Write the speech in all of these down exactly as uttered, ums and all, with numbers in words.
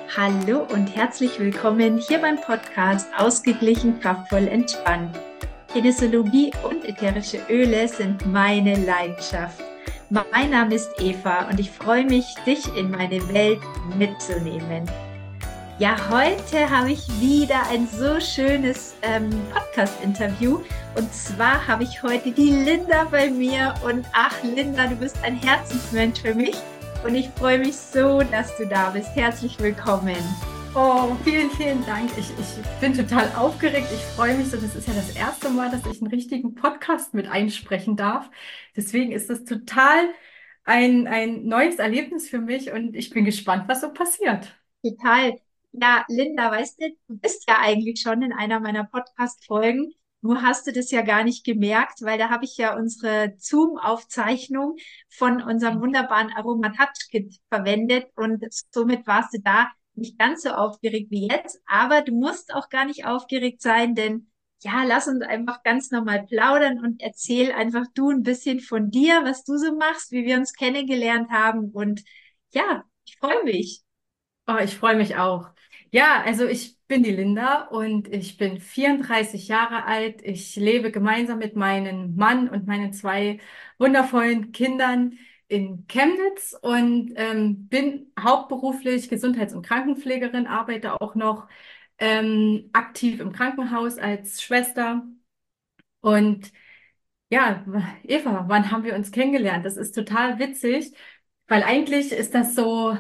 Hallo und herzlich willkommen hier beim Podcast Ausgeglichen, kraftvoll, entspannt. Kinesiologie und ätherische Öle sind meine Leidenschaft. Mein Name ist Eva und ich freue mich, dich in meine Welt mitzunehmen. Ja, heute habe ich wieder ein so schönes ähm, Podcast-Interview und zwar habe ich heute die Linda bei mir und ach Linda, du bist ein Herzensmensch für mich und ich freue mich so, dass du da bist. Herzlich willkommen. Oh, vielen, vielen Dank. Ich, ich bin total aufgeregt. Ich freue mich so. Das ist ja das erste Mal, dass ich einen richtigen Podcast mit einsprechen darf. Deswegen ist das total ein, ein neues Erlebnis für mich und ich bin gespannt, was so passiert. Total. Ja, Linda, weißt du, du bist ja eigentlich schon in einer meiner Podcast-Folgen. Nur hast du das ja gar nicht gemerkt, weil da habe ich ja unsere Zoom-Aufzeichnung von unserem wunderbaren Aroma-Touch-Kit verwendet und somit warst du da nicht ganz so aufgeregt wie jetzt. Aber du musst auch gar nicht aufgeregt sein, denn ja, lass uns einfach ganz normal plaudern und erzähl einfach du ein bisschen von dir, was du so machst, wie wir uns kennengelernt haben. Und ja, ich freue mich. Oh, ich freue mich auch. Ja, also ich bin die Linda und ich bin vierunddreißig Jahre alt. Ich lebe gemeinsam mit meinem Mann und meinen zwei wundervollen Kindern in Chemnitz und ähm, bin hauptberuflich Gesundheits- und Krankenpflegerin, arbeite auch noch ähm, aktiv im Krankenhaus als Schwester. Und ja, Eva, wann haben wir uns kennengelernt? Das ist total witzig, weil eigentlich ist das so.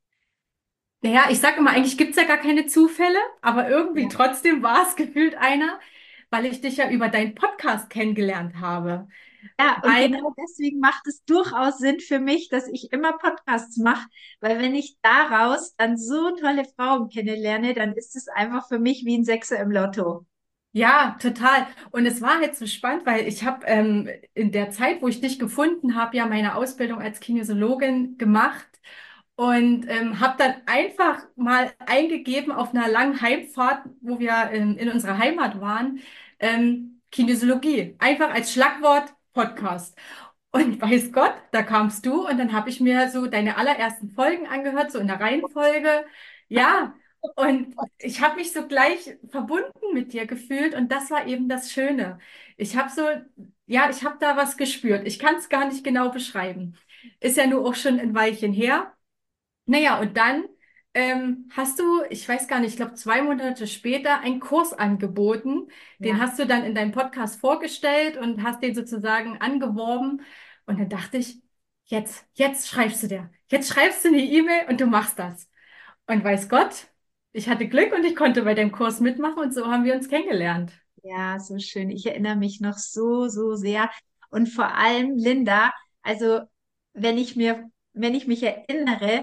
Naja, ich sage immer, eigentlich gibt's ja gar keine Zufälle, aber irgendwie Ja. trotzdem war es gefühlt einer, weil ich dich ja über deinen Podcast kennengelernt habe. Ja, und Ein, genau deswegen macht es durchaus Sinn für mich, dass ich immer Podcasts mache, weil wenn ich daraus dann so tolle Frauen kennenlerne, dann ist es einfach für mich wie ein Sechser im Lotto. ja, total. Und es war halt so spannend, weil ich habe ähm, in der Zeit, wo ich dich gefunden habe, ja meine Ausbildung als Kinesiologin gemacht und ähm, habe dann einfach mal eingegeben auf einer langen Heimfahrt, wo wir ähm, in unserer Heimat waren, ähm, Kinesiologie, einfach als Schlagwort Podcast. Und weiß Gott, da kamst du und dann habe ich mir so deine allerersten Folgen angehört, so in der Reihenfolge. Ja, und ich habe mich so gleich verbunden mit dir gefühlt und das war eben das Schöne. Ich habe so, ja, ich habe da was gespürt. Ich kann es gar nicht genau beschreiben. Ist ja nur auch schon ein Weilchen her. Naja, und dann ähm, hast du, ich weiß gar nicht, ich glaube zwei Monate später einen Kurs angeboten. Den Ja. hast du dann in deinem Podcast vorgestellt und hast den sozusagen angeworben. Und dann dachte ich, jetzt, jetzt schreibst du dir. Jetzt schreibst du eine E-Mail und du machst das. Und weiß Gott, ich hatte Glück und ich konnte bei dem Kurs mitmachen und so haben wir uns kennengelernt. Ja, so schön. Ich erinnere mich noch so, so sehr. Und vor allem, Linda, also wenn ich mir, wenn ich mich erinnere,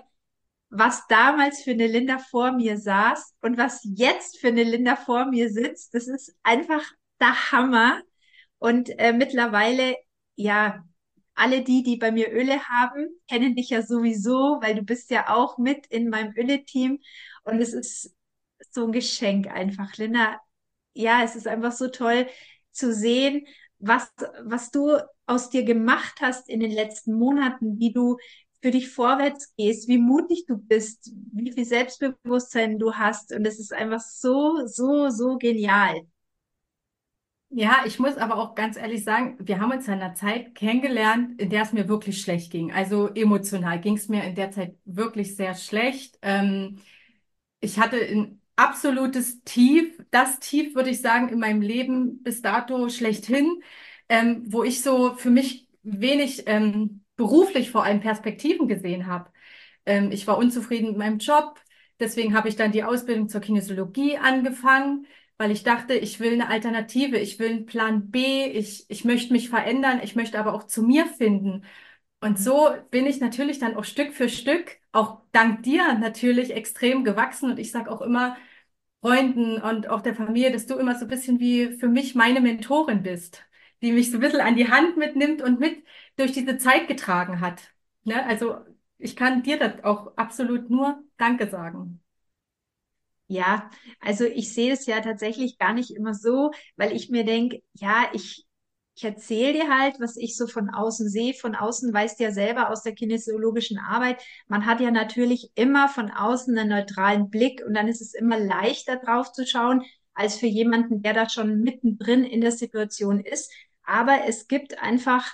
was damals für eine Linda vor mir saß und was jetzt für eine Linda vor mir sitzt, das ist einfach der Hammer. Und äh, mittlerweile, ja, alle die, die bei mir Öle haben, kennen dich ja sowieso, weil du bist ja auch mit in meinem Öle-Team. Und es ist so ein Geschenk einfach, Linda. Ja, es ist einfach so toll zu sehen, was, was du aus dir gemacht hast in den letzten Monaten, wie du für dich vorwärts gehst, wie mutig du bist, wie viel Selbstbewusstsein du hast. Und es ist einfach so, so, so genial. Ja, ich muss aber auch ganz ehrlich sagen, wir haben uns in einer Zeit kennengelernt, in der es mir wirklich schlecht ging. Also emotional ging es mir in der Zeit wirklich sehr schlecht. Ähm, ich hatte ein absolutes Tief, das Tief, würde ich sagen, in meinem Leben bis dato schlechthin, ähm, wo ich so für mich wenig ähm, beruflich vor allem Perspektiven gesehen habe. Ähm, ich war unzufrieden mit meinem Job, deswegen habe ich dann die Ausbildung zur Kinesiologie angefangen, weil ich dachte, ich will eine Alternative, ich will einen Plan B, ich, ich möchte mich verändern, ich möchte aber auch zu mir finden. Und so bin ich natürlich dann auch Stück für Stück, auch dank dir natürlich extrem gewachsen. Und ich sage auch immer Freunden und auch der Familie, dass du immer so ein bisschen wie für mich meine Mentorin bist, die mich so ein bisschen an die Hand mitnimmt und mit durch diese Zeit getragen hat. Ne? Also ich kann dir das auch absolut nur Danke sagen. Ja, also ich sehe es ja tatsächlich gar nicht immer so, weil ich mir denke, ja, ich ich erzähle dir halt, was ich so von außen sehe. Von außen weißt du ja selber aus der kinesiologischen Arbeit, man hat ja natürlich immer von außen einen neutralen Blick und dann ist es immer leichter drauf zu schauen, als für jemanden, der da schon mittendrin in der Situation ist. Aber es gibt einfach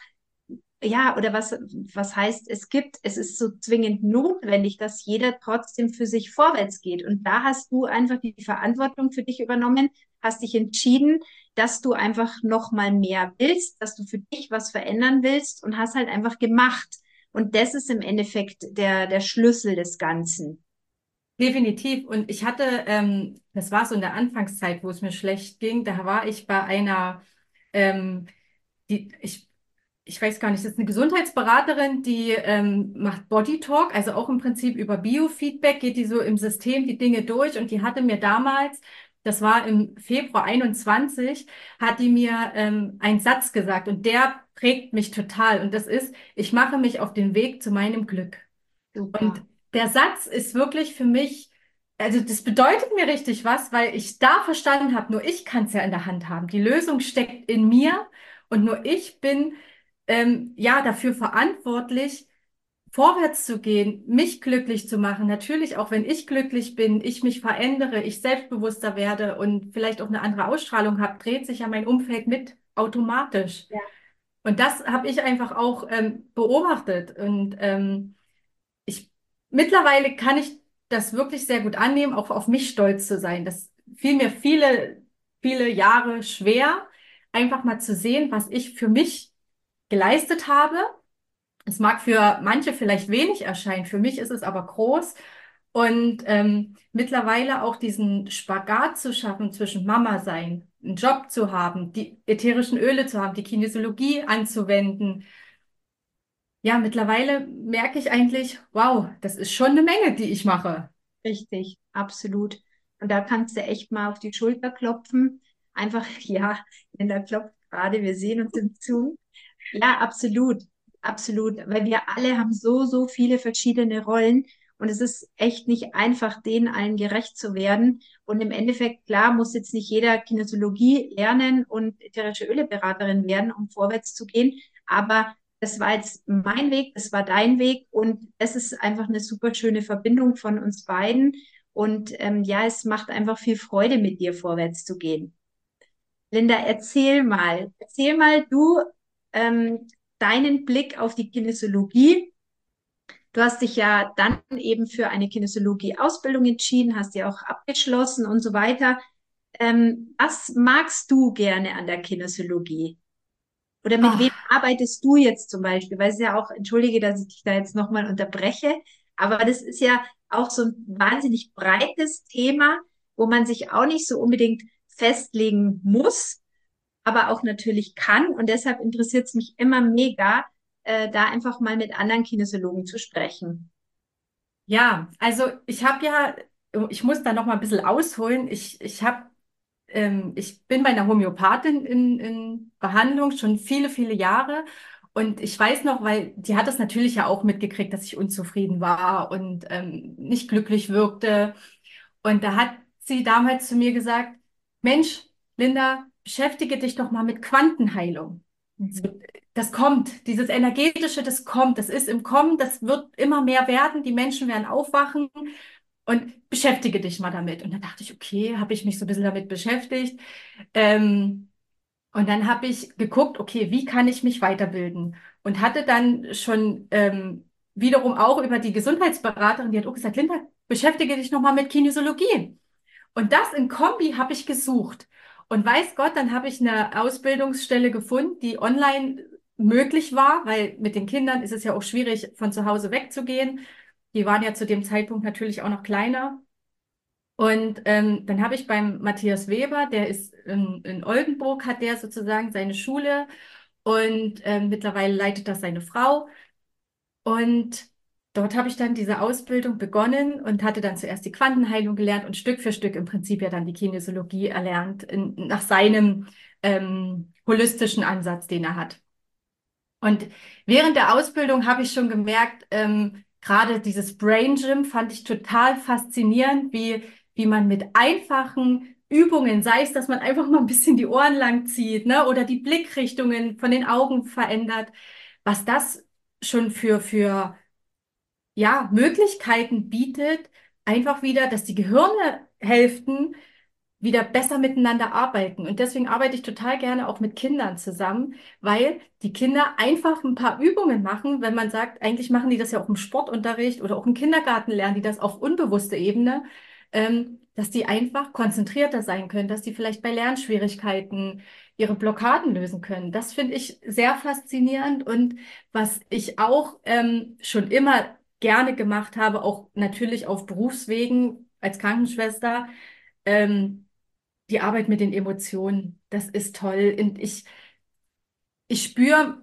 ja, oder was, was heißt, es gibt, es ist so zwingend notwendig, dass jeder trotzdem für sich vorwärts geht. Und da hast du einfach die Verantwortung für dich übernommen, hast dich entschieden, dass du einfach noch mal mehr willst, dass du für dich was verändern willst und hast halt einfach gemacht. Und das ist im Endeffekt der, der Schlüssel des Ganzen. Definitiv. Und ich hatte, ähm, das war so in der Anfangszeit, wo es mir schlecht ging, da war ich bei einer, ähm, die, ich, ich weiß gar nicht, das ist eine Gesundheitsberaterin, die ähm, macht Body Talk, also auch im Prinzip über Biofeedback, geht die so im System die Dinge durch. Und die hatte mir damals, das war im Februar einundzwanzig, hat die mir ähm, einen Satz gesagt und der prägt mich total. Und das ist, ich mache mich auf den Weg zu meinem Glück. Und Super. der Satz ist wirklich für mich, also das bedeutet mir richtig was, weil ich da verstanden habe, nur ich kann es ja in der Hand haben. Die Lösung steckt in mir und nur ich bin ähm, ja dafür verantwortlich, vorwärts zu gehen, mich glücklich zu machen. Natürlich auch, wenn ich glücklich bin, ich mich verändere, ich selbstbewusster werde und vielleicht auch eine andere Ausstrahlung habe, dreht sich ja mein Umfeld mit automatisch. Ja, Und das habe ich einfach auch ähm, beobachtet und ähm, ich mittlerweile kann ich das wirklich sehr gut annehmen, auch auf mich stolz zu sein. Das fiel mir viele, viele Jahre schwer, einfach mal zu sehen, was ich für mich geleistet habe. Es mag für manche vielleicht wenig erscheinen, für mich ist es aber groß. Und ähm, mittlerweile auch diesen Spagat zu schaffen zwischen Mama sein, einen Job zu haben, die ätherischen Öle zu haben, die Kinesiologie anzuwenden, ja, mittlerweile merke ich eigentlich, wow, das ist schon eine Menge, die ich mache. richtig, absolut. Und da kannst du echt mal auf die Schulter klopfen. Einfach, ja, wenn da klopft gerade, wir sehen uns im Zoom. Ja, absolut, absolut, weil wir alle haben so, so viele verschiedene Rollen und es ist echt nicht einfach, denen allen gerecht zu werden. Und im Endeffekt, klar, muss jetzt nicht jeder Kinesiologie lernen und ätherische Öleberaterin werden, um vorwärts zu gehen, aber das war jetzt mein Weg, das war dein Weg und es ist einfach eine super schöne Verbindung von uns beiden und ähm, ja, es macht einfach viel Freude, mit dir vorwärts zu gehen. Linda, erzähl mal, erzähl mal du ähm, deinen Blick auf die Kinesiologie. Du hast dich ja dann eben für eine Kinesiologie-Ausbildung entschieden, hast die auch abgeschlossen und so weiter. Ähm, was magst du gerne an der Kinesiologie? Oder mit wem Ah, arbeitest du jetzt zum Beispiel? Weil es ja auch, entschuldige, dass ich dich da jetzt nochmal unterbreche, aber das ist ja auch so ein wahnsinnig breites Thema, wo man sich auch nicht so unbedingt festlegen muss, aber auch natürlich kann. Und deshalb interessiert es mich immer mega, äh, da einfach mal mit anderen Kinesiologen zu sprechen. ja, also ich habe ja, ich muss da noch mal ein bisschen ausholen. Ich, ich habe, ähm, ich bin bei einer Homöopathin in, in Behandlung schon viele, viele Jahre. Und ich weiß noch, weil die hat das natürlich ja auch mitgekriegt, dass ich unzufrieden war und ähm, nicht glücklich wirkte. Und da hat sie damals zu mir gesagt, Mensch, Linda, beschäftige dich doch mal mit Quantenheilung. So, Mhm. das kommt, dieses Energetische, das kommt, das ist im Kommen, das wird immer mehr werden, die Menschen werden aufwachen und beschäftige dich mal damit. Und dann dachte ich, okay, habe ich mich so ein bisschen damit beschäftigt. Ähm, und dann habe ich geguckt, okay, wie kann ich mich weiterbilden? Und hatte dann schon ähm, wiederum auch über die Gesundheitsberaterin, die hat auch gesagt, Linda, beschäftige dich nochmal mit Kinesiologie. Und das in Kombi habe ich gesucht. Und weiß Gott, dann habe ich eine Ausbildungsstelle gefunden, die online möglich war, weil mit den Kindern ist es ja auch schwierig, von zu Hause wegzugehen. Die waren ja zu dem Zeitpunkt natürlich auch noch kleiner. Und ähm, dann habe ich beim Matthias Weber, der ist in, in Oldenburg, hat der sozusagen seine Schule und ähm, mittlerweile leitet das seine Frau. Und dort habe ich dann diese Ausbildung begonnen und hatte dann zuerst die Quantenheilung gelernt und Stück für Stück im Prinzip ja dann die Kinesiologie erlernt, in, nach seinem ähm, holistischen Ansatz, den er hat. Und während der Ausbildung habe ich schon gemerkt, ähm, gerade dieses Brain Gym fand ich total faszinierend, wie, wie man mit einfachen Übungen, sei es, dass man einfach mal ein bisschen die Ohren lang zieht, ne, oder die Blickrichtungen von den Augen verändert, was das schon für, für, ja, Möglichkeiten bietet, einfach wieder, dass die Gehirnhälften wieder besser miteinander arbeiten. Und deswegen arbeite ich total gerne auch mit Kindern zusammen, weil die Kinder einfach ein paar Übungen machen, wenn man sagt, eigentlich machen die das ja auch im Sportunterricht oder auch im Kindergarten lernen die das auf unbewusster Ebene, ähm, dass die einfach konzentrierter sein können, dass die vielleicht bei Lernschwierigkeiten ihre Blockaden lösen können. Das finde ich sehr faszinierend und was ich auch ähm, schon immer gerne gemacht habe, auch natürlich auf Berufswegen als Krankenschwester, ähm, die Arbeit mit den Emotionen, das ist toll. Und ich, ich spüre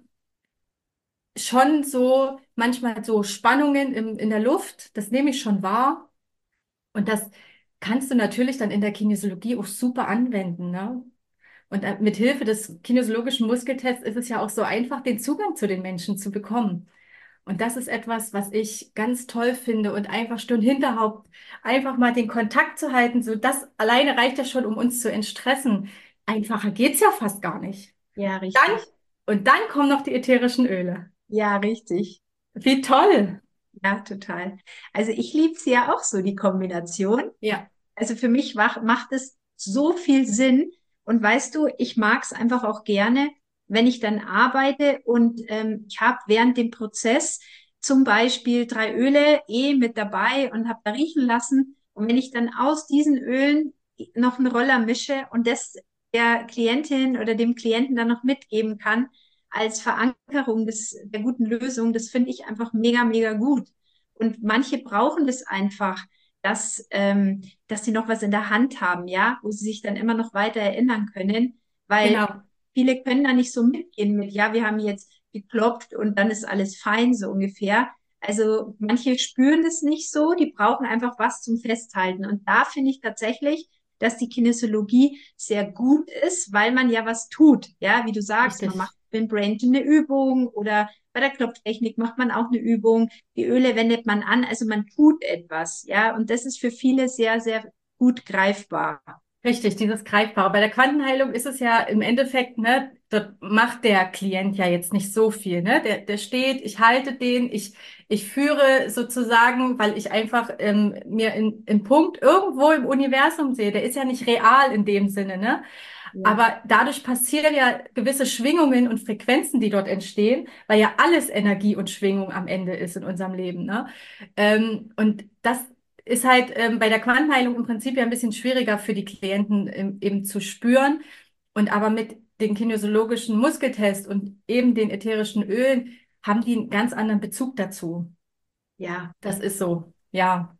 schon so manchmal so Spannungen im, in der Luft, das nehme ich schon wahr. Und das kannst du natürlich dann in der Kinesiologie auch super anwenden, ne? Und äh, mit Hilfe des kinesiologischen Muskeltests ist es ja auch so einfach, den Zugang zu den Menschen zu bekommen. Und das ist etwas, was ich ganz toll finde und einfach Stirn Hinterhaupt, einfach mal den Kontakt zu halten, so das alleine reicht ja schon, um uns zu entstressen. Einfacher geht's ja fast gar nicht. Ja, Dann, richtig. und dann kommen noch die ätherischen Öle. Ja, richtig. Wie toll. Ja, total. Also ich liebe sie ja auch so, die Kombination. Ja, Also für mich mach, macht es so viel Sinn. Und weißt du, ich mag es einfach auch gerne, wenn ich dann arbeite und ähm, ich habe während dem Prozess zum Beispiel drei Öle eh mit dabei und habe da riechen lassen. Und wenn ich dann aus diesen Ölen noch einen Roller mische und das der Klientin oder dem Klienten dann noch mitgeben kann als Verankerung des, der guten Lösung, das finde ich einfach mega, mega gut. Und manche brauchen das einfach, dass ähm, dass sie noch was in der Hand haben, ja, wo sie sich dann immer noch weiter erinnern können, weil genau. viele können da nicht so mitgehen mit, ja, wir haben jetzt geklopft und dann ist alles fein, so ungefähr. Also manche spüren das nicht so, die brauchen einfach was zum Festhalten. Und da finde ich tatsächlich, dass die Kinesiologie sehr gut ist, weil man ja was tut. Ja, wie du sagst, man Richtig. macht beim Brain eine Übung oder bei der Klopftechnik macht man auch eine Übung. Die Öle wendet man an, also man tut etwas, ja, und das ist für viele sehr, sehr gut greifbar. Richtig, dieses Greifbare. Bei der Quantenheilung ist es ja im Endeffekt, ne, dort macht der Klient ja jetzt nicht so viel, ne? Der, der steht, ich halte den, ich, ich führe sozusagen, weil ich einfach ähm, mir in, in Punkt irgendwo im Universum sehe. Der ist ja nicht real in dem Sinne, ne? Ja, Aber dadurch passieren ja gewisse Schwingungen und Frequenzen, die dort entstehen, weil ja alles Energie und Schwingung am Ende ist in unserem Leben, ne? Ähm, und das ist halt ähm, bei der Quantenheilung im Prinzip ja ein bisschen schwieriger für die Klienten ähm, eben zu spüren. Und aber mit den kinesiologischen Muskeltest und eben den ätherischen Ölen haben die einen ganz anderen Bezug dazu. ja, Das ist so. Ja,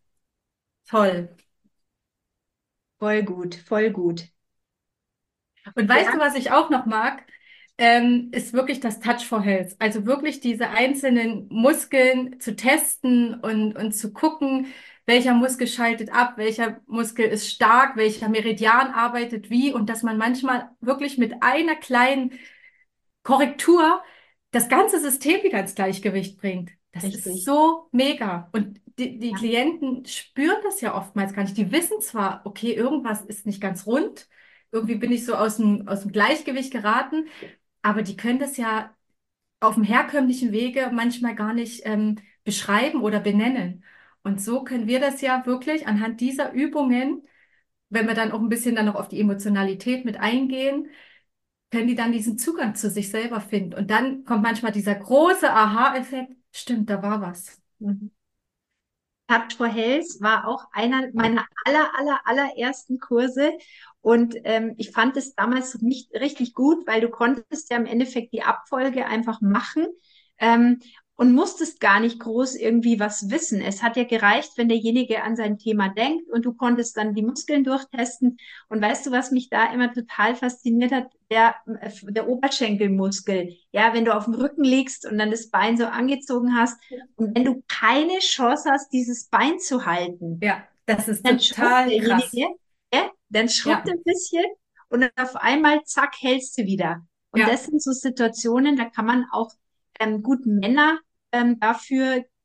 toll. voll gut, voll gut. Und weißt du, Ja, was ich auch noch mag? Ähm, ist wirklich das Touch for Health. Also wirklich diese einzelnen Muskeln zu testen und, und zu gucken, welcher Muskel schaltet ab, welcher Muskel ist stark, welcher Meridian arbeitet wie und dass man manchmal wirklich mit einer kleinen Korrektur das ganze System wieder ins Gleichgewicht bringt. Das ist richtig. so mega. Und die, die Ja, Klienten spüren das ja oftmals gar nicht. Die wissen zwar, okay, irgendwas ist nicht ganz rund, irgendwie bin ich so aus dem, aus dem Gleichgewicht geraten, aber die können das ja auf dem herkömmlichen Wege manchmal gar nicht ähm, beschreiben oder benennen. Und so können wir das ja wirklich anhand dieser Übungen, wenn wir dann auch ein bisschen dann noch auf die Emotionalität mit eingehen, können die dann diesen Zugang zu sich selber finden. Und dann kommt manchmal dieser große Aha-Effekt, stimmt, da war was. mhm. Touch for Health war auch einer meiner aller, aller, allerersten Kurse. Und ähm, ich fand es damals nicht richtig gut, weil du konntest ja im Endeffekt die Abfolge einfach machen ähm, und musstest gar nicht groß irgendwie was wissen. Es hat ja gereicht, wenn derjenige an sein Thema denkt und du konntest dann die Muskeln durchtesten. Und weißt du, was mich da immer total fasziniert hat? Der, äh, der Oberschenkelmuskel. Ja, wenn du auf dem Rücken liegst und dann das Bein so angezogen hast, und wenn du keine Chance hast, dieses Bein zu halten, Ja, das ist dann schrubbt total krass. derjenige, ja, dann schrubbt Ja, er ein bisschen und dann auf einmal, zack, hältst du wieder. Und ja, das sind so Situationen, da kann man auch ähm, gut Männer ähm, dafür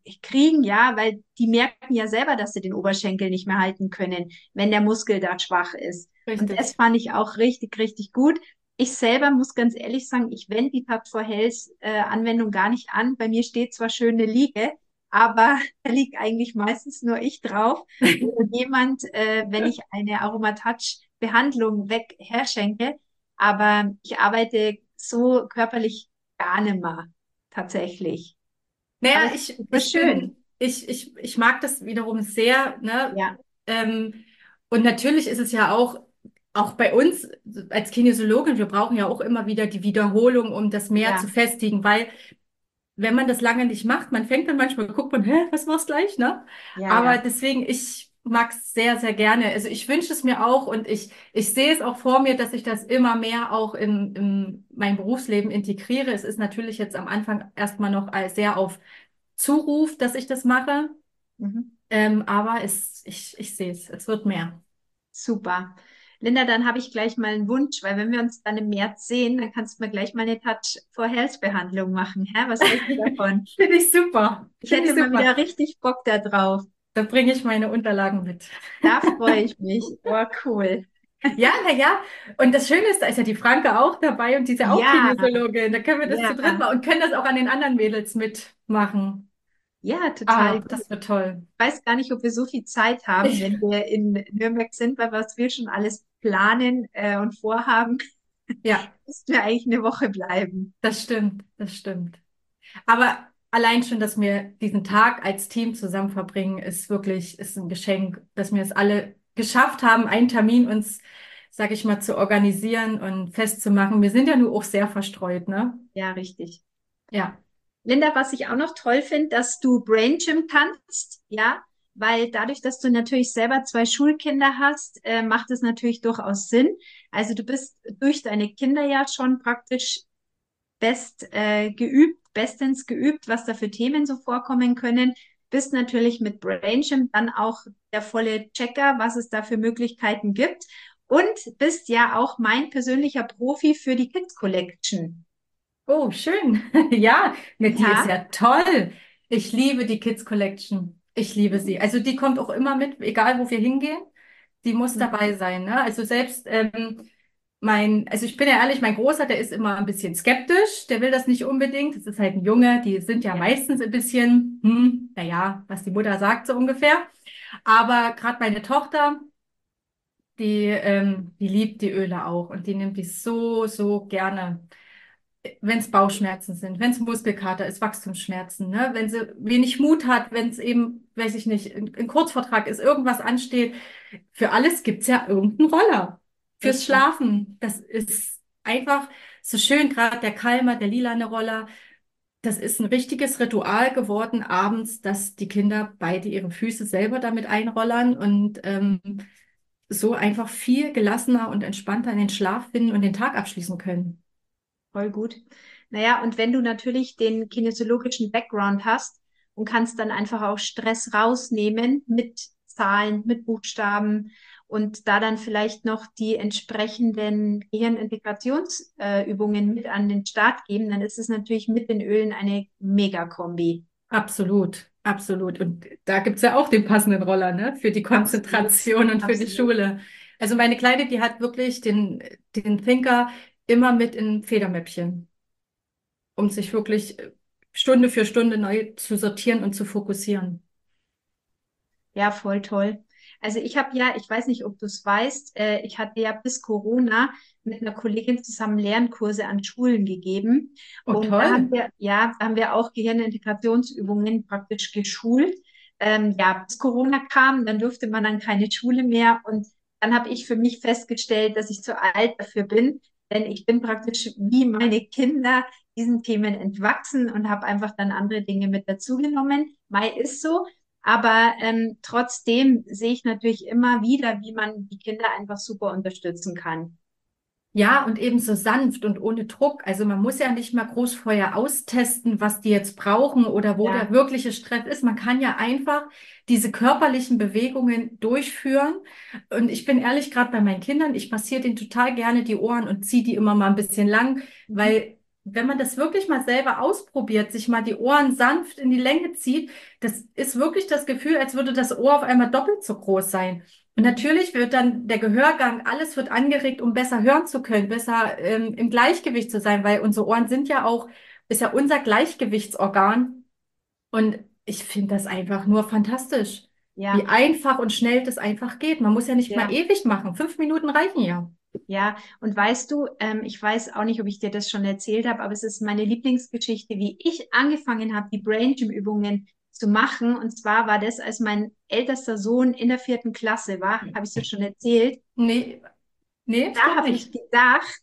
kriegen, ja, weil die merken ja selber, dass sie den Oberschenkel nicht mehr halten können, wenn der Muskel da schwach ist. Und das Richtig. fand ich auch richtig, richtig gut. Ich selber muss ganz ehrlich sagen, ich wende die Tab for Health äh, Anwendung gar nicht an. Bei mir steht zwar schön eine Liege, aber da liegt eigentlich meistens nur ich drauf oder jemand, äh, wenn ich eine Aromatouch-Behandlung weg herschenke. Aber ich arbeite so körperlich gar nicht mehr, tatsächlich. Aber Naja, es ist ich, super ich schön. bin, ich, ich, ich mag das wiederum sehr, ne? Ja, Ähm, und natürlich ist es ja auch, auch bei uns als Kinesiologin, wir brauchen ja auch immer wieder die Wiederholung, um das mehr zu ja, festigen, weil wenn man das lange nicht macht, man fängt dann manchmal, guckt man, hä, was war's gleich, ne? ja, Aber ja. deswegen, ich mag es sehr, sehr gerne. Also ich wünsche es mir auch und ich, ich sehe es auch vor mir, dass ich das immer mehr auch in, in mein Berufsleben integriere. Es ist natürlich jetzt am Anfang erstmal noch als sehr auf Zuruf, dass ich das mache. Mhm. Ähm, aber es, ich, ich sehe es, es wird mehr. Super. Linda, dann habe ich gleich mal einen Wunsch, weil wenn wir uns dann im März sehen, dann kannst du mir gleich mal eine Touch for Health Behandlung machen. Hä? Was hältst du davon? Finde ich super. Ich Finde hätte ich mal super. wieder richtig Bock da drauf. Da bringe ich meine Unterlagen mit. Da freue ich mich. Oh, cool. Ja, na ja. Und das Schöne ist, da ist ja die Franke auch dabei und die ist ja auch Ja, Kinesiologin. Da können wir das zu dritt ja, machen und können das auch an den anderen Mädels mitmachen. ja, total Ah, gut. das wird toll. Ich weiß gar nicht, ob wir so viel Zeit haben, Ich, wenn wir in Nürnberg sind, weil was wir schon alles planen äh, und vorhaben, ja, müssten wir eigentlich eine Woche bleiben. das stimmt, das stimmt. Aber allein schon, dass wir diesen Tag als Team zusammen verbringen, ist wirklich, ist ein Geschenk, dass wir es alle geschafft haben, einen Termin uns, sag ich mal, zu organisieren und festzumachen. Wir sind ja nur auch sehr verstreut, ne? Ja, richtig. Ja, Linda, was ich auch noch toll finde, dass du Brain Gym kannst, ja, weil dadurch, dass du natürlich selber zwei Schulkinder hast, äh, macht es natürlich durchaus Sinn. Also du bist durch deine Kinder ja schon praktisch best äh, geübt, bestens geübt, was da für Themen so vorkommen können. Bist natürlich mit Brain Gym dann auch der volle Checker, was es da für Möglichkeiten gibt. Und bist ja auch mein persönlicher Profi für die Kids Collection. oh, schön. Ja, ne, die ist Ja. ja toll. Ich liebe die Kids Collection. Ich liebe sie. Also die kommt auch immer mit, egal wo wir hingehen. Die muss dabei sein, ne? Also selbst ähm, mein, also ich bin ja ehrlich, mein Großer, der ist immer ein bisschen skeptisch. Der will das nicht unbedingt. Das ist halt ein Junge. Die sind ja Ja. meistens ein bisschen, hm, naja, was die Mutter sagt so ungefähr. Aber gerade meine Tochter, die, ähm, die liebt die Öle auch und die nimmt die so, so gerne, wenn es Bauchschmerzen sind, wenn es Muskelkater ist, Wachstumsschmerzen, ne? Wenn sie wenig Mut hat, wenn es eben, weiß ich nicht, ein, ein Kurzvortrag ist, irgendwas ansteht. Für alles gibt's ja irgendeinen Roller. Fürs Richtig. Schlafen. Das ist einfach so schön, gerade der Calmer, der lilane Roller. Das ist ein richtiges Ritual geworden abends, dass die Kinder beide ihre Füße selber damit einrollern und ähm, so einfach viel gelassener und entspannter in den Schlaf finden und den Tag abschließen können. Voll gut. Naja, und wenn du natürlich den kinesiologischen Background hast und kannst dann einfach auch Stress rausnehmen mit Zahlen, mit Buchstaben und da dann vielleicht noch die entsprechenden Gehirnintegrationsübungen äh, Übungen mit an den Start geben, dann ist es natürlich mit den Ölen eine Mega-Kombi. Absolut, absolut. Und da gibt's ja auch den passenden Roller, ne? Für die Absolut, Konzentration und für die absolut. Schule. Also meine Kleine, die hat wirklich den, den Thinker immer mit in Federmäppchen, um sich wirklich äh, Stunde für Stunde neu zu sortieren und zu fokussieren. Ja, voll toll. Also ich habe ja, ich weiß nicht, ob du es weißt, äh, ich hatte ja bis Corona mit einer Kollegin zusammen Lernkurse an Schulen gegeben. Oh, Und da haben toll. wir, ja, da haben wir auch Gehirnintegrationsübungen praktisch geschult. Ähm, ja, bis Corona kam, dann durfte man dann keine Schule mehr. Und dann habe ich für mich festgestellt, dass ich zu alt dafür bin. Denn ich bin praktisch wie meine Kinder diesen Themen entwachsen und habe einfach dann andere Dinge mit dazugenommen. Mai ist so. Aber ähm, trotzdem sehe ich natürlich immer wieder, wie man die Kinder einfach super unterstützen kann. Ja, und eben so sanft und ohne Druck. Also man muss ja nicht mal groß vorher austesten, was die jetzt brauchen oder wo der Ja, wirkliche Stress ist. Man kann ja einfach diese körperlichen Bewegungen durchführen. Und ich bin ehrlich, gerade bei meinen Kindern, ich massiere denen total gerne die Ohren und ziehe die immer mal ein bisschen lang, mhm. weil wenn man das wirklich mal selber ausprobiert, sich mal die Ohren sanft in die Länge zieht, das ist wirklich das Gefühl, als würde das Ohr auf einmal doppelt so groß sein. Und Mhm. natürlich wird dann der Gehörgang, alles wird angeregt, um besser hören zu können, besser ähm, im Gleichgewicht zu sein, weil unsere Ohren sind ja auch, ist ja unser Gleichgewichtsorgan. Und ich finde das einfach nur fantastisch, Ja, wie einfach und schnell das einfach geht. Man muss ja nicht mal ja. ewig machen. Fünf Minuten reichen ja. Ja, und weißt du, ähm, ich weiß auch nicht, ob ich dir das schon erzählt habe, aber es ist meine Lieblingsgeschichte, wie ich angefangen habe, die Brain Gym Übungen zu machen. Und zwar war das, als mein ältester Sohn in der vierten Klasse war, habe ich es dir schon erzählt. Nee, nee, ich Da glaube habe ich nicht. gedacht,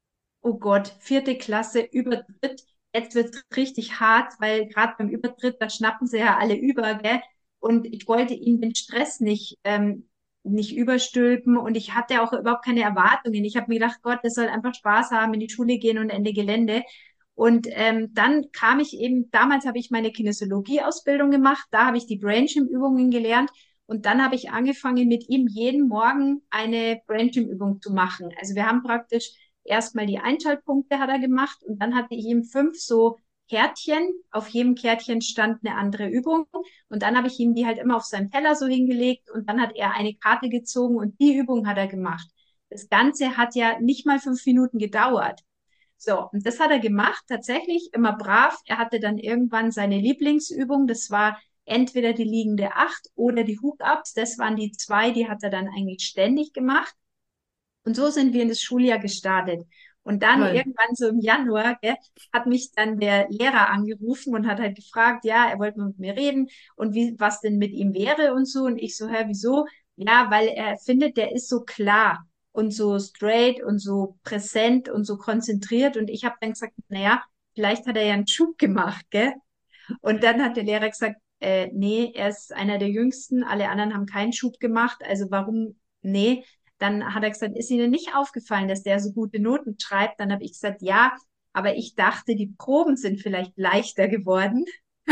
oh Gott, vierte Klasse, Übertritt. Jetzt wird es richtig hart, weil gerade beim Übertritt, da schnappen sie ja alle über, gell? Und ich wollte ihm den Stress nicht, ähm, nicht überstülpen und ich hatte auch überhaupt keine Erwartungen. Ich habe mir gedacht, Gott, das soll einfach Spaß haben, in die Schule gehen und Ende Gelände. Und ähm, dann kam ich eben, damals habe ich meine Kinesiologie-Ausbildung gemacht, da habe ich die Brain-Gym-Übungen gelernt und dann habe ich angefangen, mit ihm jeden Morgen eine Brain-Gym-Übung zu machen. Also wir haben praktisch erstmal die Einschaltpunkte hat er gemacht und dann hatte ich ihm fünf so Kärtchen. Auf jedem Kärtchen stand eine andere Übung und dann habe ich ihm die halt immer auf seinem Teller so hingelegt und dann hat er eine Karte gezogen und die Übung hat er gemacht. Das Ganze hat ja nicht mal fünf Minuten gedauert. So, und das hat er gemacht, tatsächlich immer brav. Er hatte dann irgendwann seine Lieblingsübung, das war entweder die liegende Acht oder die Hook-Ups. Das waren die zwei, die hat er dann eigentlich ständig gemacht. Und so sind wir in das Schuljahr gestartet. Und dann Toll. irgendwann so im Januar, gell, hat mich dann der Lehrer angerufen und hat halt gefragt, ja, er wollte mit mir reden und wie, was denn mit ihm wäre und so. Und ich so, hä, wieso? Ja, weil er findet, der ist so klar und so straight und so präsent und so konzentriert. Und ich habe dann gesagt, naja, vielleicht hat er ja einen Schub gemacht, gell? Und dann hat der Lehrer gesagt, äh, nee, er ist einer der Jüngsten, alle anderen haben keinen Schub gemacht, also warum, nee. Dann hat er gesagt, ist Ihnen nicht aufgefallen, dass der so gute Noten schreibt? Dann habe ich gesagt, ja, aber ich dachte, die Proben sind vielleicht leichter geworden.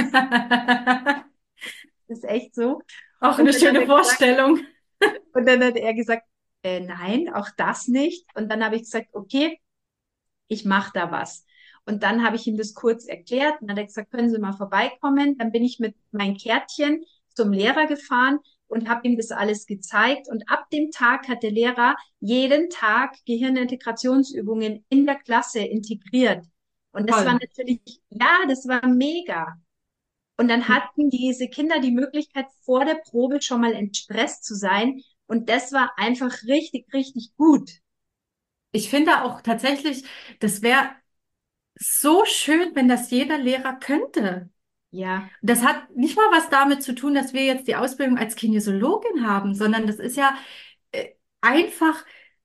Das ist echt so. Auch Und eine dann hat schöne er gesagt, Vorstellung. und dann hat er gesagt, äh, nein, auch das nicht. Und dann habe ich gesagt, okay, ich mache da was. Und dann habe ich ihm das kurz erklärt und dann hat er gesagt, können Sie mal vorbeikommen. Dann bin ich mit meinem Kärtchen zum Lehrer gefahren und habe ihm das alles gezeigt. Und ab dem Tag hat der Lehrer jeden Tag Gehirnintegrationsübungen in der Klasse integriert. Und das war Toll. natürlich, ja, das war mega. Und dann hatten diese Kinder die Möglichkeit, vor der Probe schon mal entstresst zu sein. Und das war einfach richtig, richtig gut. Ich finde auch tatsächlich, das wäre so schön, wenn das jeder Lehrer könnte. Ja, Das hat nicht mal was damit zu tun, dass wir jetzt die Ausbildung als Kinesiologin haben, sondern das ist ja äh, einfach,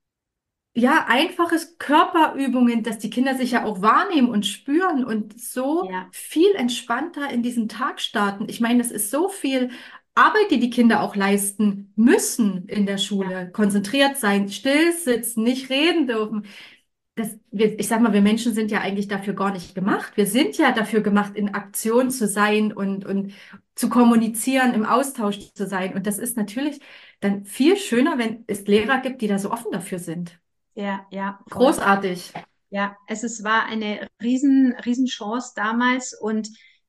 ja, einfaches Körperübungen, dass die Kinder sich ja auch wahrnehmen und spüren und so ja, viel entspannter in diesen Tag starten. Ich meine, das ist so viel Arbeit, die die Kinder auch leisten müssen in der ja, Schule. Konzentriert sein, still sitzen, nicht reden dürfen. Das, wir, ich sag mal, wir Menschen sind ja eigentlich dafür gar nicht gemacht. Wir sind ja dafür gemacht, in Aktion zu sein und, und zu kommunizieren, im Austausch zu sein. Und das ist natürlich dann viel schöner, wenn es Lehrer gibt, die da so offen dafür sind. ja, ja, voll. Großartig. Ja, es ist, war eine riesen, riesen Chance damals und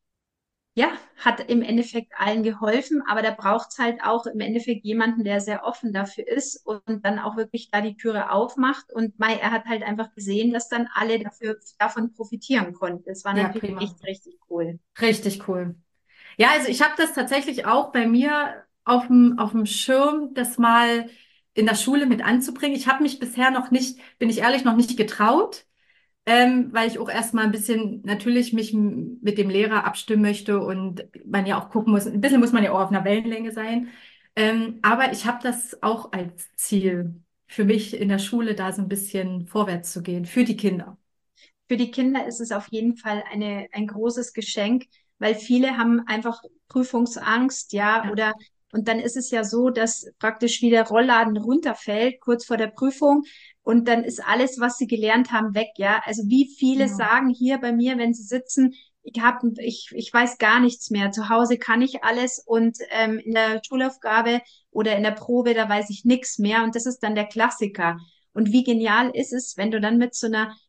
ja, hat im Endeffekt allen geholfen, aber da braucht es halt auch im Endeffekt jemanden, der sehr offen dafür ist und dann auch wirklich da die Türe aufmacht. Und Mai, er hat halt einfach gesehen, dass dann alle dafür, davon profitieren konnten. Das war Ja, natürlich prima. echt richtig cool. Richtig cool. Ja, also ich habe das tatsächlich auch bei mir auf dem, auf dem Schirm, das mal in der Schule mit anzubringen. Ich habe mich bisher noch nicht, bin ich ehrlich, noch nicht getraut. Ähm, weil ich auch erstmal ein bisschen natürlich mich m- mit dem Lehrer abstimmen möchte und man ja auch gucken muss, ein bisschen muss man ja auch auf einer Wellenlänge sein. Ähm, aber ich habe das auch als Ziel für mich in der Schule, da so ein bisschen vorwärts zu gehen, für die Kinder. Für die Kinder ist es auf jeden Fall eine, ein großes Geschenk, weil viele haben einfach Prüfungsangst, ja, Ja, oder und dann ist es ja so, dass praktisch wie der Rollladen runterfällt, kurz vor der Prüfung, und dann ist alles, was sie gelernt haben, weg, ja. Also wie viele genau. sagen hier bei mir, wenn sie sitzen, ich hab, ich, ich weiß gar nichts mehr. Zu Hause kann ich alles und ähm, in der Schulaufgabe oder in der Probe, da weiß ich nichts mehr. Und das ist dann der Klassiker. Und wie genial ist es, wenn du dann mit so einer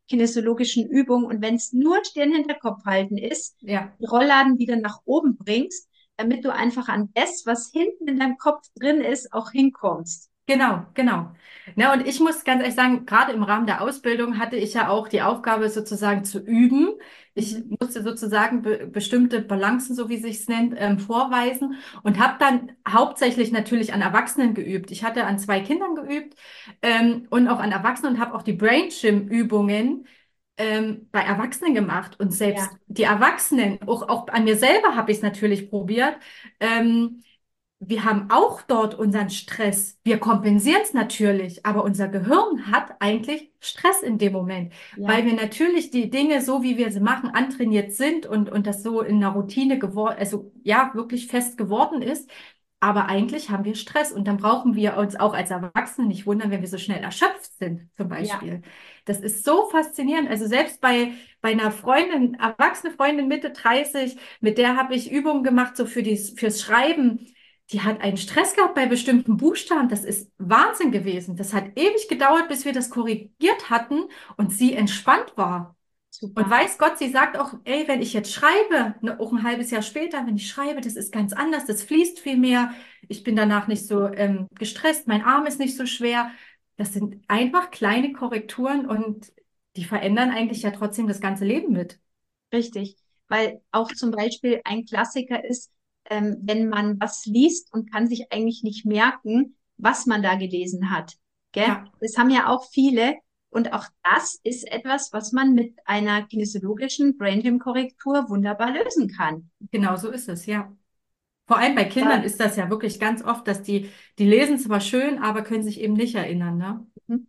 kinesiologischen Übungen. Und wenn es nur Stirn hinter Kopf halten ist, Ja. die Rollladen wieder nach oben bringst, damit du einfach an das, was hinten in deinem Kopf drin ist, auch hinkommst. Genau, genau. Na, und ich muss ganz ehrlich sagen, gerade im Rahmen der Ausbildung hatte ich ja auch die Aufgabe, sozusagen zu üben. Ich Mhm. musste sozusagen be bestimmte Balancen, so wie sich's nennt, ähm, vorweisen und habe dann hauptsächlich natürlich an Erwachsenen geübt. Ich hatte an zwei Kindern geübt ähm, und auch an Erwachsenen und habe auch die Brain Gym Übungen ähm, bei Erwachsenen gemacht. Und selbst Ja, die Erwachsenen, auch, auch an mir selber habe ich es natürlich probiert. Ähm, Wir haben auch dort unseren Stress. Wir kompensieren es natürlich, aber unser Gehirn hat eigentlich Stress in dem Moment, weil ja, wir natürlich die Dinge, so wie wir sie machen, antrainiert sind und, und das so in einer Routine geworden, also ja, wirklich fest geworden ist. Aber eigentlich haben wir Stress und dann brauchen wir uns auch als Erwachsene nicht wundern, wenn wir so schnell erschöpft sind, zum ja, Beispiel. Das ist so faszinierend. Also selbst bei, bei einer Freundin, erwachsene Freundin Mitte dreißig, mit der habe ich Übungen gemacht, so für die, fürs Schreiben. Die hat einen Stress gehabt bei bestimmten Buchstaben. Das ist Wahnsinn gewesen. Das hat ewig gedauert, bis wir das korrigiert hatten und sie entspannt war. Und super. weiß Gott, sie sagt auch, ey, wenn ich jetzt schreibe, ne, auch ein halbes Jahr später, wenn ich schreibe, das ist ganz anders, das fließt viel mehr. Ich bin danach nicht so ähm, gestresst, mein Arm ist nicht so schwer. Das sind einfach kleine Korrekturen und die verändern eigentlich ja trotzdem das ganze Leben mit. Richtig, weil auch zum Beispiel ein Klassiker ist, ähm, wenn man was liest und kann sich eigentlich nicht merken, was man da gelesen hat. Gell? Ja, Das haben ja auch viele. Und auch das ist etwas, was man mit einer kinesiologischen Brain Gym Korrektur wunderbar lösen kann. genau so ist es, ja. Vor allem bei Kindern Ja. ist das ja wirklich ganz oft, dass die, die lesen zwar schön, aber können sich eben nicht erinnern, ne?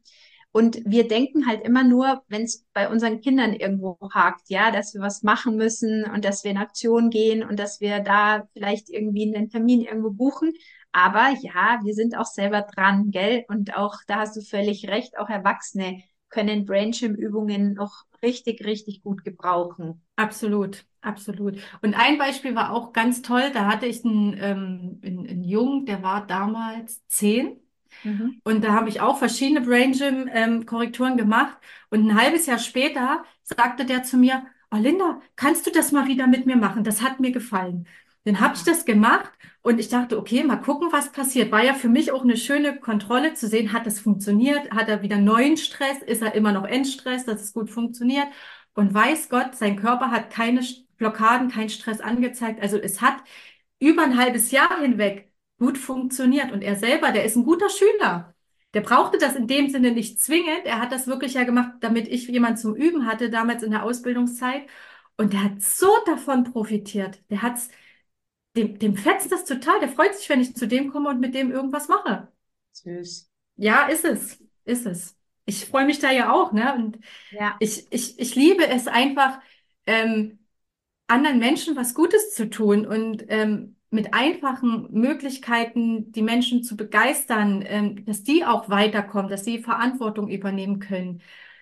Und wir denken halt immer nur, wenn es bei unseren Kindern irgendwo hakt, ja, dass wir was machen müssen und dass wir in Aktion gehen und dass wir da vielleicht irgendwie einen Termin irgendwo buchen. Aber ja, wir sind auch selber dran, gell? Und auch, da hast du völlig recht, auch Erwachsene können Brainchim-Übungen noch richtig, richtig gut gebrauchen. Absolut, absolut. Und ein Beispiel war auch ganz toll. Da hatte ich einen, ähm, einen, einen Jungen, der war damals zehn. Mhm. Und da habe ich auch verschiedene Brain Gym ähm, Korrekturen gemacht. Und ein halbes Jahr später sagte der zu mir, oh Linda, kannst du das mal wieder mit mir machen? Das hat mir gefallen. Dann habe ich Ah, das gemacht und ich dachte, okay, mal gucken, was passiert. War ja für mich auch eine schöne Kontrolle zu sehen, hat das funktioniert? Hat er wieder neuen Stress? Ist er immer noch Endstress, dass es gut funktioniert? Und weiß Gott, sein Körper hat keine Blockaden, keinen Stress angezeigt. Also es hat über ein halbes Jahr hinweg gut funktioniert. Und er selber, der ist ein guter Schüler. Der brauchte das in dem Sinne nicht zwingend. Er hat das wirklich ja gemacht, damit ich jemand zum Üben hatte, damals in der Ausbildungszeit. Und der hat so davon profitiert. Der hat's, dem, dem fetzt das total. Der freut sich, wenn ich zu dem komme und mit dem irgendwas mache. süß. Ja, ist es. Ist es. Ich freue mich da ja auch, ne? Und Ja, ich, ich, ich liebe es einfach, ähm, anderen Menschen was Gutes zu tun und ähm, mit einfachen Möglichkeiten die Menschen zu begeistern, ähm, dass die auch weiterkommen, dass sie Verantwortung übernehmen können.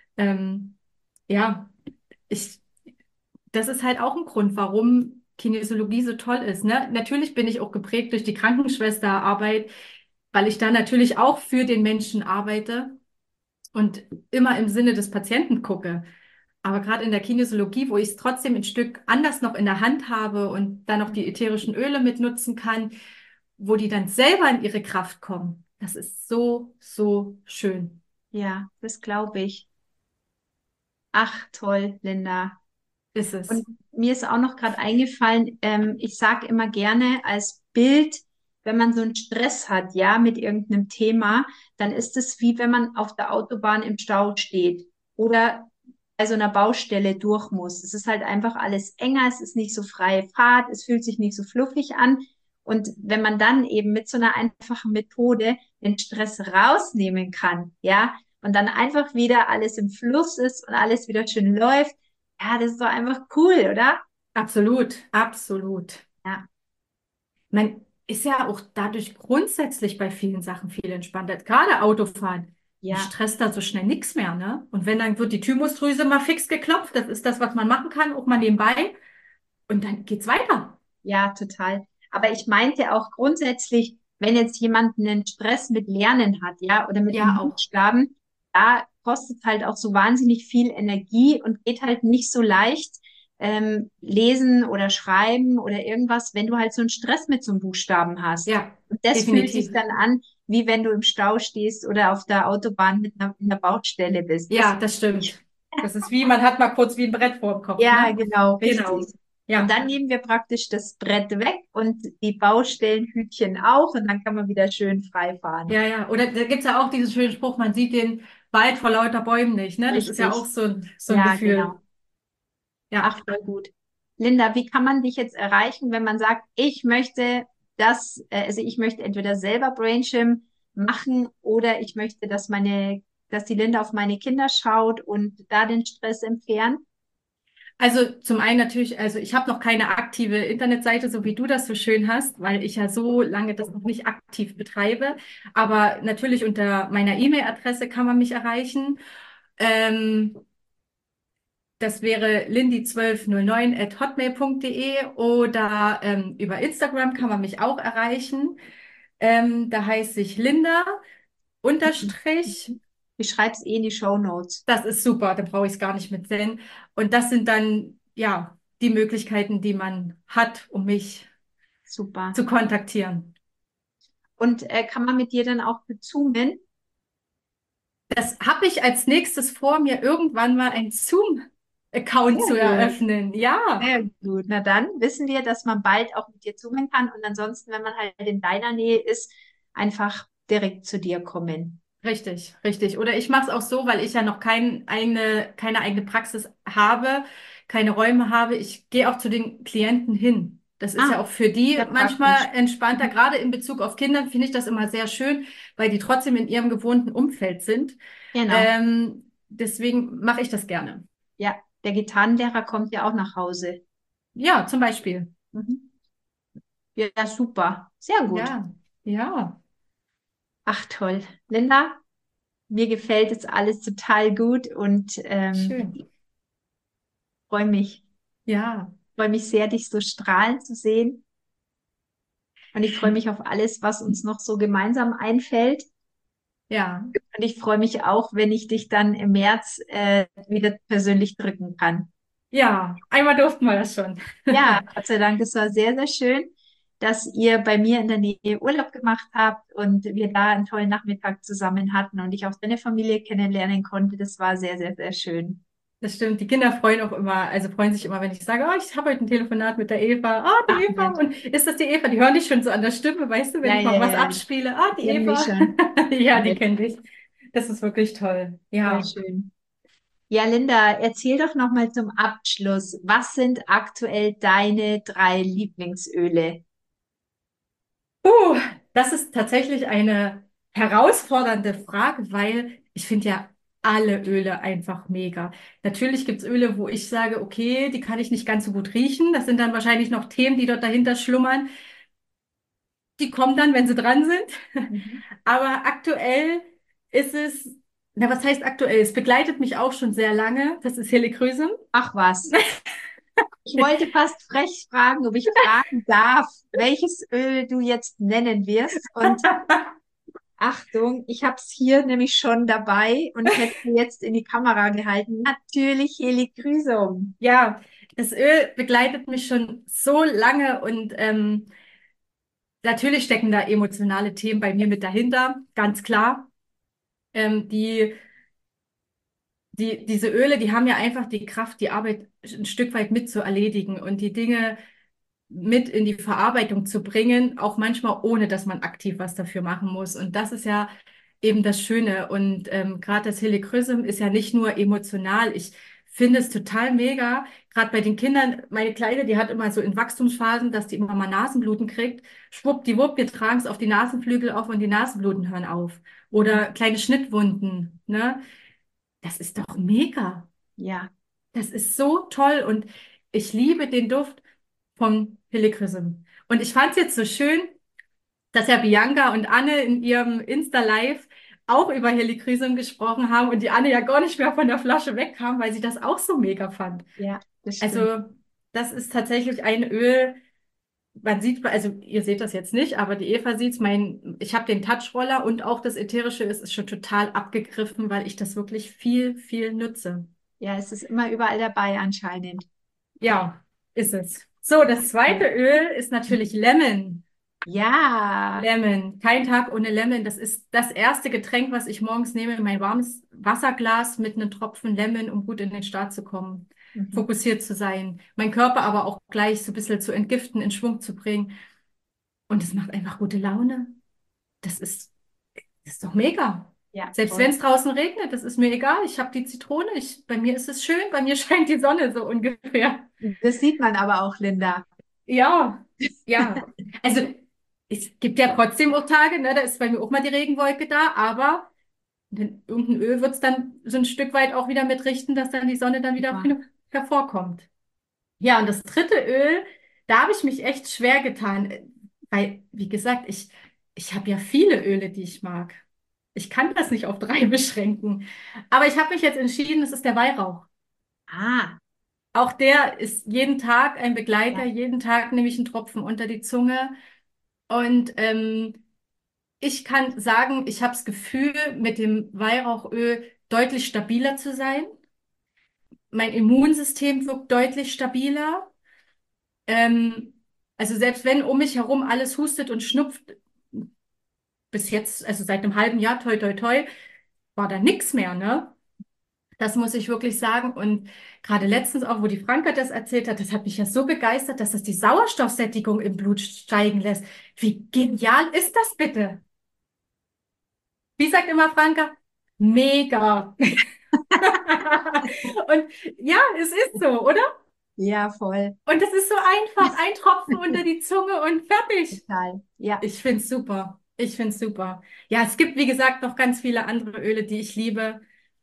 Ähm, ja, ich, das ist halt auch ein Grund, warum Kinesiologie so toll ist, ne? Natürlich bin ich auch geprägt durch die Krankenschwesterarbeit, weil ich da natürlich auch für den Menschen arbeite und immer im Sinne des Patienten gucke. Aber gerade in der Kinesiologie, wo ich es trotzdem ein Stück anders noch in der Hand habe und dann noch die ätherischen Öle mit nutzen kann, wo die dann selber in ihre Kraft kommen, das ist so, so schön. ja, das glaube ich. Ach, toll, Linda. Ist es. Und mir ist auch noch gerade eingefallen, ähm, ich sage immer gerne als Bild, wenn man so einen Stress hat, ja, mit irgendeinem Thema, dann ist es wie wenn man auf der Autobahn im Stau steht oder bei so einer Baustelle durch muss. Es ist halt einfach alles enger, es ist nicht so freie Fahrt, es fühlt sich nicht so fluffig an. Und wenn man dann eben mit so einer einfachen Methode den Stress rausnehmen kann, ja, und dann einfach wieder alles im Fluss ist und alles wieder schön läuft, ja, das ist doch einfach cool, oder? Absolut, absolut. Ja, Man ist ja auch dadurch grundsätzlich bei vielen Sachen viel entspannter. Gerade Autofahren. Mich ja, stresst da so schnell nichts mehr, ne? Und wenn dann wird die Thymusdrüse mal fix geklopft, das ist das, was man machen kann, auch mal nebenbei. Und dann geht's weiter. ja, total. Aber ich meinte auch grundsätzlich, wenn jetzt jemand einen Stress mit Lernen hat, ja, oder mit einem Ja, auch. Buchstaben, da kostet es halt auch so wahnsinnig viel Energie und geht halt nicht so leicht ähm, lesen oder schreiben oder irgendwas, wenn du halt so einen Stress mit so einem Buchstaben hast. Ja, Und das fühlt sich definitiv. dann an, wie wenn du im Stau stehst oder auf der Autobahn mit einer, in der Baustelle bist. Das Ja, das stimmt. Das ist wie, man hat mal kurz wie ein Brett vor dem Kopf, ja, ne? genau, Genau. richtig. Und Ja, dann nehmen wir praktisch das Brett weg und die Baustellenhütchen auch und dann kann man wieder schön frei fahren. ja, ja. Oder da gibt's ja auch diesen schönen Spruch, man sieht den Wald vor lauter Bäumen nicht, ne? Das ist ja auch Richtig. so ein, so ein Ja, genau. Gefühl. Ja. Ach, voll gut. Linda, wie kann man dich jetzt erreichen, wenn man sagt, ich möchte das, äh, also ich möchte entweder selber Brainshim machen oder ich möchte, dass meine, dass die Linda auf meine Kinder schaut und da den Stress entfernt? Also zum einen natürlich, also ich habe noch keine aktive Internetseite, so wie du das so schön hast, weil ich ja so lange das noch nicht aktiv betreibe. Aber natürlich unter meiner E-Mail-Adresse kann man mich erreichen. Ähm, Das wäre lindy zwölf null neun at hotmail punkt de oder ähm, über Instagram kann man mich auch erreichen. Ähm, da heiße ich Linda unterstrich. Ich schreibe es eh in die Show Notes. Das ist super, da brauche ich es gar nicht mit sehen. Und das sind dann ja die Möglichkeiten, die man hat, um mich Super. zu kontaktieren. Und äh, kann man mit dir dann auch bezoomen? Das habe ich als nächstes vor, mir irgendwann mal einen Zoom-Account Sehr zu gut. eröffnen. Ja, Sehr gut. Na dann wissen wir, dass man bald auch mit dir zoomen kann und ansonsten, wenn man halt in deiner Nähe ist, einfach direkt zu dir kommen. richtig, richtig. Oder ich mache es auch so, weil ich ja noch kein eigene, keine eigene Praxis habe, keine Räume habe. Ich gehe auch zu den Klienten hin. Das ist ja Ah, auch für die sehr manchmal praktisch. entspannter. Mhm. Gerade in Bezug auf Kinder finde ich das immer sehr schön, weil die trotzdem in ihrem gewohnten Umfeld sind. Genau. Ähm, deswegen mache ich das gerne. Ja, der Gitarrenlehrer kommt ja auch nach Hause. Ja, zum Beispiel. Mhm. Ja, super. Sehr gut. Ja, ja, Ach, toll. Linda, mir gefällt jetzt alles total gut und ähm, schön. freue mich, Ja, freue mich sehr, dich so strahlen zu sehen. Und ich freue mich auf alles, was uns noch so gemeinsam einfällt. ja, Und ich freue mich auch, wenn ich dich dann im März äh, wieder persönlich drücken kann. ja. Einmal durften wir das schon. Ja, Gott sei Dank, es war sehr, sehr schön, dass ihr bei mir in der Nähe Urlaub gemacht habt und wir da einen tollen Nachmittag zusammen hatten und ich auch deine Familie kennenlernen konnte. Das war sehr, sehr, sehr schön. Das stimmt. Die Kinder freuen auch immer, also freuen sich immer, wenn ich sage, oh, ich habe heute ein Telefonat mit der Eva. Ah, die Ach, Eva. nett. Und ist das die Eva? Die hören dich schon so an der Stimme, weißt du, wenn Ja, ich ja, mal was ja, ja. abspiele. Ah, Die die kennen mich Eva. schon. Ja, die Nett. kennt dich. Das ist wirklich toll. Voll Ja. schön. Ja, Linda, erzähl doch nochmal zum Abschluss. Was sind aktuell deine drei Lieblingsöle? Uh, Das ist tatsächlich eine herausfordernde Frage, weil ich finde ja alle Öle einfach mega. Natürlich gibt's Öle, wo ich sage, okay, die kann ich nicht ganz so gut riechen. Das sind dann wahrscheinlich noch Themen, die dort dahinter schlummern. Die kommen dann, wenn sie dran sind. Mhm. Aber aktuell ist es, na, was heißt aktuell? Es begleitet mich auch schon sehr lange. Das ist Helichrysum. Ach was. Ich wollte fast frech fragen, ob ich fragen darf, welches Öl du jetzt nennen wirst. Und Achtung, ich habe es hier nämlich schon dabei und hätte jetzt in die Kamera gehalten. Natürlich Helichrysum. Ja, das Öl begleitet mich schon so lange und ähm, natürlich stecken da emotionale Themen bei mir mit dahinter, ganz klar. Ähm, die, die, diese Öle, die haben ja einfach die Kraft, die Arbeit ein Stück weit mit zu erledigen und die Dinge mit in die Verarbeitung zu bringen, auch manchmal ohne, dass man aktiv was dafür machen muss. Und das ist ja eben das Schöne. Und ähm, gerade das Helichrysum ist ja nicht nur emotional. Ich finde es total mega. Gerade bei den Kindern, meine Kleine, die hat immer so in Wachstumsphasen, dass die immer mal Nasenbluten kriegt. Schwuppdiwupp, wir tragen es auf die Nasenflügel auf und die Nasenbluten hören auf. Oder kleine Schnittwunden, ne? Das ist doch mega. Ja, Das ist so toll und ich liebe den Duft vom Helichrysum. Und ich fand es jetzt so schön, dass ja Bianca und Anne in ihrem Insta-Live auch über Helichrysum gesprochen haben und die Anne ja gar nicht mehr von der Flasche wegkam, weil sie das auch so mega fand. ja, das stimmt. Also das ist tatsächlich ein Öl. man sieht, also ihr seht das jetzt nicht, aber die Eva sieht's, mein, ich habe den Touchroller und auch das ätherische ist, ist schon total abgegriffen, weil ich das wirklich viel, viel nutze. Ja, es ist immer überall dabei anscheinend. Ja, ist es. So, das zweite Ja. Öl ist natürlich Lemon. Ja. Lemon, kein Tag ohne Lemon. Das ist das erste Getränk, was ich morgens nehme, mein warmes Wasserglas mit einem Tropfen Lemon, um gut in den Start zu kommen, Mhm. fokussiert zu sein, mein Körper aber auch gleich so ein bisschen zu entgiften, in Schwung zu bringen. Und es macht einfach gute Laune. Das ist, das ist doch mega. Ja, Selbst wenn voll. es draußen regnet, das ist mir egal. Ich habe die Zitrone. Ich, bei mir ist es schön. Bei mir scheint die Sonne so ungefähr. Das sieht man aber auch, Linda. Ja, ja. Also es gibt ja trotzdem auch Tage, ne, da ist bei mir auch mal die Regenwolke da, aber in irgendein Öl wird es dann so ein Stück weit auch wieder mitrichten, dass dann die Sonne dann wieder Super. hervorkommt. Ja, und das dritte Öl, da habe ich mich echt schwer getan, äh, weil, wie gesagt, ich, ich habe ja viele Öle, die ich mag. Ich kann das nicht auf drei beschränken. Aber ich habe mich jetzt entschieden, es ist der Weihrauch. Ah, Auch der ist jeden Tag ein Begleiter. ja. Jeden Tag nehme ich einen Tropfen unter die Zunge. Und ähm, ich kann sagen, ich habe das Gefühl, mit dem Weihrauchöl deutlich stabiler zu sein. Mein Immunsystem wirkt deutlich stabiler. Ähm, also selbst wenn um mich herum alles hustet und schnupft, bis jetzt, also seit einem halben Jahr, toi, toi, toi, war da nichts mehr, ne? Das muss ich wirklich sagen. Und gerade letztens auch, wo die Franka das erzählt hat, das hat mich ja so begeistert, dass das die Sauerstoffsättigung im Blut steigen lässt. Wie genial ist das bitte? Wie sagt immer Franka? Mega. Und ja, es ist so, oder? Ja, voll. Und es ist so einfach. Ein Tropfen unter die Zunge und fertig. Total. Ja. Ich find's super. Ich find's super. Ja, es gibt, wie gesagt, noch ganz viele andere Öle, die ich liebe.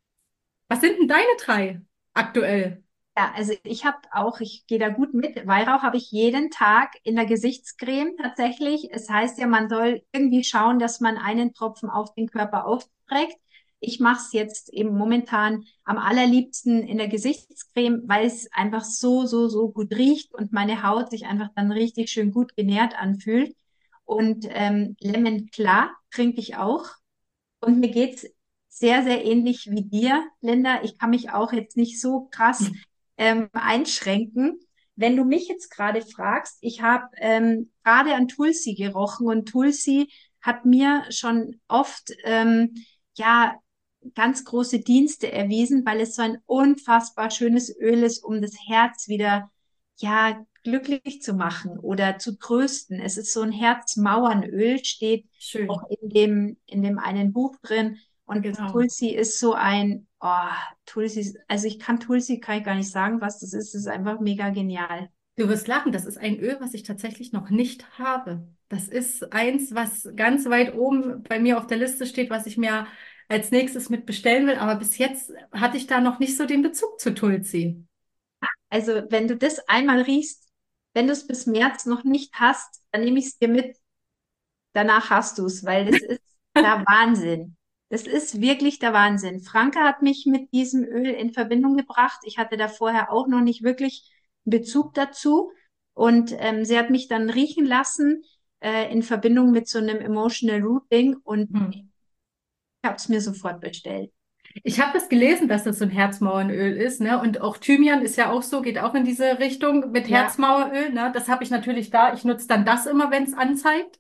Was sind denn deine drei aktuell? Ja, also ich habe auch, ich gehe da gut mit. Weihrauch habe ich jeden Tag in der Gesichtscreme tatsächlich. Es heißt ja, man soll irgendwie schauen, dass man einen Tropfen auf den Körper aufträgt. Ich mache es jetzt eben momentan am allerliebsten in der Gesichtscreme, weil es einfach so, so, so gut riecht und meine Haut sich einfach dann richtig schön gut genährt anfühlt. Und ähm, Lemon klar trinke ich auch. Und mir geht's sehr, sehr ähnlich wie dir, Linda. Ich kann mich auch jetzt nicht so krass ähm, einschränken. Wenn du mich jetzt gerade fragst, ich habe ähm, gerade an Tulsi gerochen und Tulsi hat mir schon oft ähm, ja ganz große Dienste erwiesen, weil es so ein unfassbar schönes Öl ist, um das Herz wieder ja glücklich zu machen oder zu trösten. Es ist so ein Herzmauernöl, steht auch Schön. in dem, in dem einen Buch drin. Und Genau. Tulsi ist so ein, oh, Tulsi, also ich kann Tulsi, kann ich gar nicht sagen, was das ist. Das ist einfach mega genial. Du wirst lachen, das ist ein Öl, was ich tatsächlich noch nicht habe. Das ist eins, was ganz weit oben bei mir auf der Liste steht, was ich mir als nächstes mit bestellen will. Aber bis jetzt hatte ich da noch nicht so den Bezug zu Tulsi. Also wenn du das einmal riechst, wenn du es bis März noch nicht hast, dann nehme ich es dir mit. Danach hast du es, weil das ist der Wahnsinn. Das ist wirklich der Wahnsinn. Franka hat mich mit diesem Öl in Verbindung gebracht. Ich hatte da vorher auch noch nicht wirklich Bezug dazu. Und ähm, sie hat mich dann riechen lassen äh, in Verbindung mit so einem Emotional Rooting und ich Hm. habe es mir sofort bestellt. Ich habe das gelesen, dass das so ein Herzmauernöl ist, ne? Und auch Thymian ist ja auch so, geht auch in diese Richtung mit Ja, Herzmaueröl, ne? Das habe ich natürlich da. Ich nutze dann das immer, wenn es anzeigt.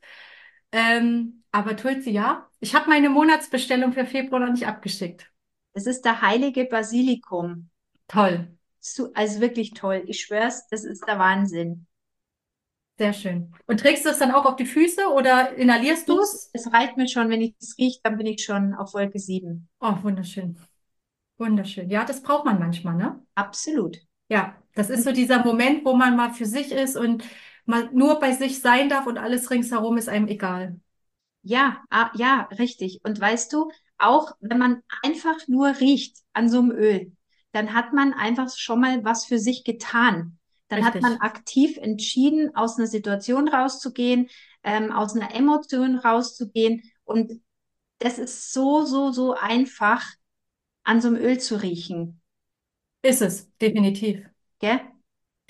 Ähm, aber Tulsi, ja. Ich habe meine Monatsbestellung für Februar noch nicht abgeschickt. es ist der heilige Basilikum. Toll. So, also wirklich toll. Ich schwör's, das ist der Wahnsinn. Sehr schön. Und trägst du es dann auch auf die Füße oder inhalierst du Es, es? es reicht mir schon, wenn ich es rieche, dann bin ich schon auf Wolke sieben. Oh, wunderschön. Wunderschön. Ja, das braucht man manchmal, ne? Absolut. Ja, das ist so dieser Moment, wo man mal für sich ist und mal nur bei sich sein darf und alles ringsherum ist einem egal. Ja, ah, ja, richtig. Und weißt du, auch wenn man einfach nur riecht an so einem Öl, dann hat man einfach schon mal was für sich getan. Dann hat man Richtig. aktiv entschieden, aus einer Situation rauszugehen, ähm, aus einer Emotion rauszugehen. Und das ist so, so, so einfach, an so einem Öl zu riechen. Ist es, definitiv. Gell?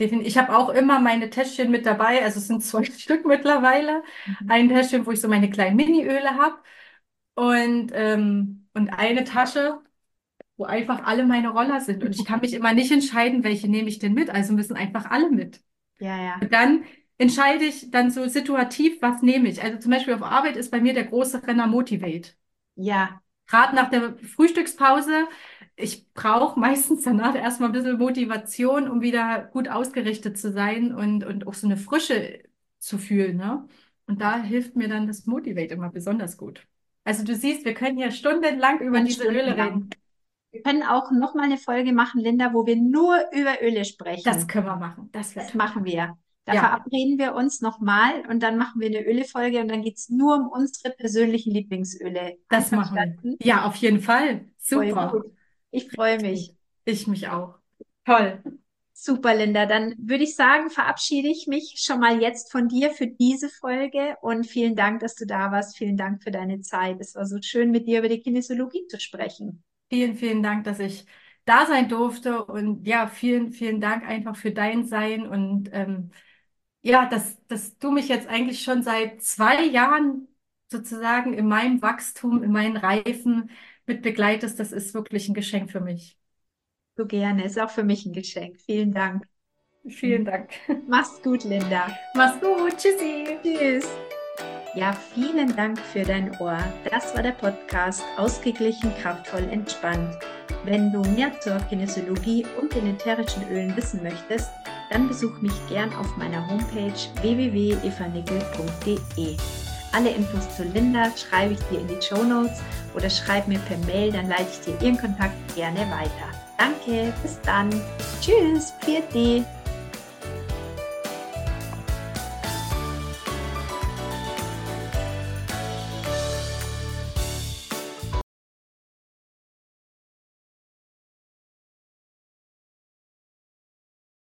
definitiv. Ich habe auch immer meine Täschchen mit dabei, also es sind zwei Stück mittlerweile. Ein Täschchen, wo ich so meine kleinen Mini-Öle habe und, ähm, und eine Tasche, wo einfach alle meine Roller sind. Und ich kann mich immer nicht entscheiden, welche nehme ich denn mit. Also müssen einfach alle mit. Ja, ja. Und dann entscheide ich dann so situativ, was nehme ich. Also zum Beispiel auf Arbeit ist bei mir der große Renner Motivate. Ja, Gerade nach der Frühstückspause, ich brauche meistens danach erstmal ein bisschen Motivation, um wieder gut ausgerichtet zu sein und, und auch so eine Frische zu fühlen, ne? Und da hilft mir dann das Motivate immer besonders gut. Also du siehst, wir können hier stundenlang über ganz diese Öle stundenlang. reden. Wir können auch noch mal eine Folge machen, Linda, wo wir nur über Öle Das sprechen. können wir machen. Das wäre Das toll. machen wir. Da Ja, verabreden wir uns nochmal und dann machen wir eine Öle-Folge und dann geht es nur um unsere persönlichen Lieblingsöle. das machen wir. Einverstanden? Ja, auf jeden Fall. Voll Super. gut. Ich freue Gut. mich. Ich mich auch. Toll. Super, Linda. Dann würde ich sagen, verabschiede ich mich schon mal jetzt von dir für diese Folge und vielen Dank, dass du da warst. Vielen Dank für deine Zeit. Es war so schön, mit dir über die Kinesiologie zu sprechen. Vielen, vielen Dank, dass ich da sein durfte und ja, vielen, vielen Dank einfach für dein Sein und ähm, ja, dass, dass du mich jetzt eigentlich schon seit zwei Jahren sozusagen in meinem Wachstum, in meinen Reifen mit begleitest. Das ist wirklich ein Geschenk für mich. So gerne. Ist auch für mich ein Geschenk. Vielen Dank. Vielen Dank. Mach's gut, Linda. Mach's gut. Tschüssi. Tschüss. Ja, vielen Dank für dein Ohr. Das war der Podcast Ausgeglichen, kraftvoll, entspannt. Wenn du mehr zur Kinesiologie und den ätherischen Ölen wissen möchtest, dann besuch mich gern auf meiner Homepage w w w punkt eva nickel punkt d e. Alle Infos zu Linda schreibe ich dir in die Shownotes oder schreib mir per Mail, dann leite ich dir ihren Kontakt gerne weiter. Danke, bis dann. Tschüss, vierte.